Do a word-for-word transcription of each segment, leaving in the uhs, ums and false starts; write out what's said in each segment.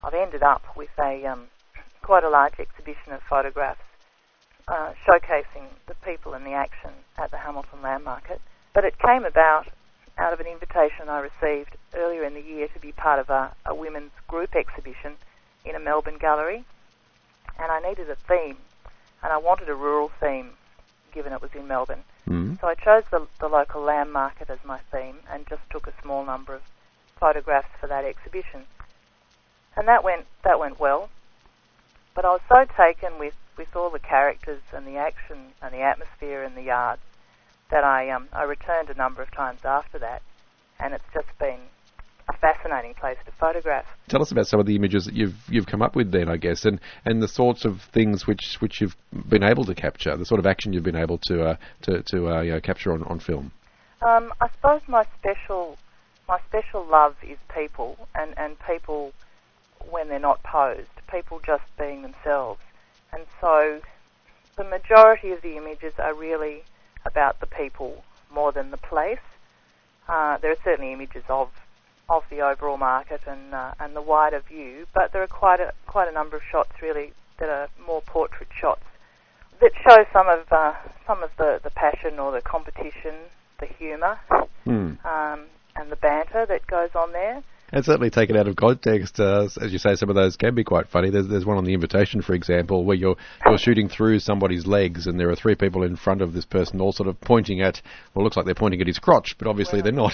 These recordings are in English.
I've ended up with a um, quite a large exhibition of photographs uh, showcasing the people and the action at the Hamilton Lamb Market. But it came about out of an invitation I received earlier in the year to be part of a, a women's group exhibition in a Melbourne gallery, and I needed a theme, and I wanted a rural theme, given it was in Melbourne. Mm. So I chose the, the local lamb market as my theme and just took a small number of photographs for that exhibition. And that went that went well, but I was so taken with, with all the characters and the action and the atmosphere and the yard that I um, I returned a number of times after that, and it's just been a fascinating place to photograph. Tell us about some of the images that you've you've come up with then, I guess, and, and the sorts of things which, which you've been able to capture, the sort of action you've been able to uh, to, to uh, you know, capture on, on film. Um, I suppose my special my special love is people, and, and people when they're not posed, people just being themselves. And so the majority of the images are really about the people more than the place. Uh, there are certainly images of of the overall market and uh, and the wider view, but there are quite a quite a number of shots really that are more portrait shots that show some of uh, some of the, the passion or the competition, the humour, mm. um, and the banter that goes on there. And certainly taken out of context, uh, as you say, some of those can be quite funny. There's there's one on the invitation, for example, where you're you're shooting through somebody's legs, and there are three people in front of this person, all sort of pointing at. Well, it looks like they're pointing at his crotch, but obviously well, they're not.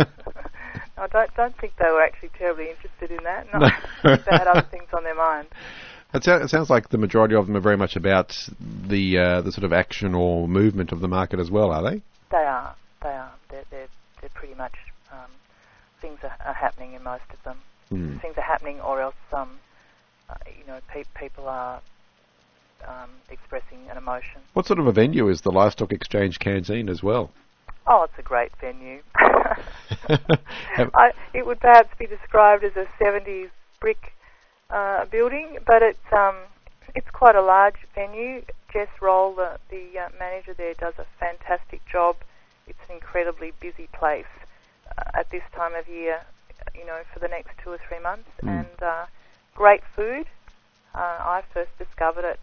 I don't don't think they were actually terribly interested in that. No, I think they had other things on their mind. It, so, it sounds like the majority of them are very much about the uh, the sort of action or movement of the market as well, are they? They are. They are. They're they're, they're pretty much. Um, Things are, are happening in most of them. Mm. Things are happening, or else, um, uh, you know, pe- people are um, expressing an emotion. What sort of a venue is the Livestock Exchange Canteen as well? Oh, it's a great venue. I, it would perhaps be described as a seventies brick uh, building, but it's um, it's quite a large venue. Jess Roll, the, the uh, manager there, does a fantastic job. It's an incredibly busy place at this time of year, you know, for the next two or three months, mm. and uh, great food. Uh, I first discovered it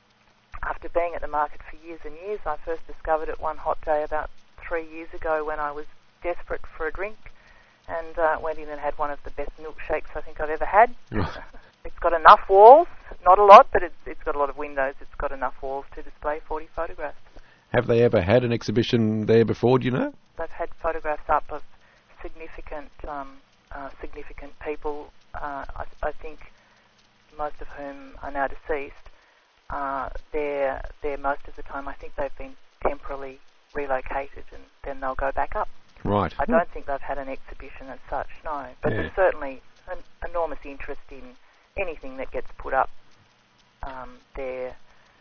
after being at the market for years and years. I first discovered it one hot day about three years ago when I was desperate for a drink, and uh, went in and had one of the best milkshakes I think I've ever had. It's got enough walls, not a lot, but it's, it's got a lot of windows. It's got enough walls to display forty photographs. Have they ever had an exhibition there before, do you know? They've had photographs up of significant um, uh, significant people, uh, I, I think most of whom are now deceased. Uh, they're, they're most of the time, I think they've been temporarily relocated and then they'll go back up. Right. I don't think they've had an exhibition as such, no. But yeah. There's certainly an enormous interest in anything that gets put up um, there.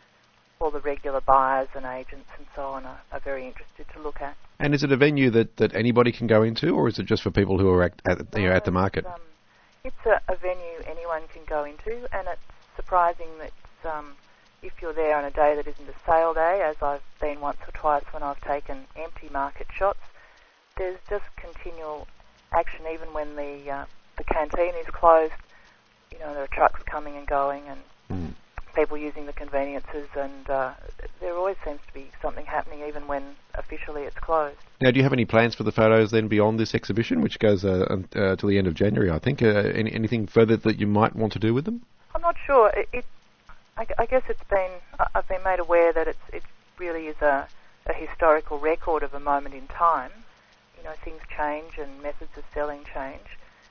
All the regular buyers and agents and so on are, are very interested to look at. And is it a venue that, that anybody can go into, or is it just for people who are at, at, you know, at the market? It's, um, it's a, a venue anyone can go into, and it's surprising that um, if you're there on a day that isn't a sale day, as I've been once or twice when I've taken empty market shots, there's just continual action even when the uh, the canteen is closed. You know, there are trucks coming and going and mm. people using the conveniences, and uh, there always seems to be something happening even when officially it's closed. Now, do you have any plans for the photos then beyond this exhibition, which goes uh, uh, till the end of January, I think? Uh, any, anything further that you might want to do with them? I'm not sure. It, it I, I guess it's been, I've been made aware that it's, it really is a, a historical record of a moment in time. You know, things change and methods of selling change.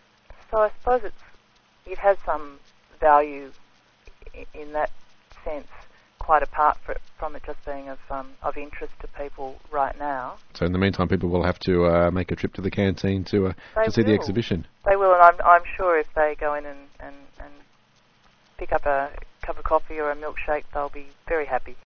So I suppose it's, it has some value in, in that sense, quite apart from it just being of um, of interest to people right now. So in the meantime, people will have to uh, make a trip to the canteen to uh, to see will. the exhibition. They will, and I'm I'm sure if they go in and, and, and pick up a cup of coffee or a milkshake, they'll be very happy.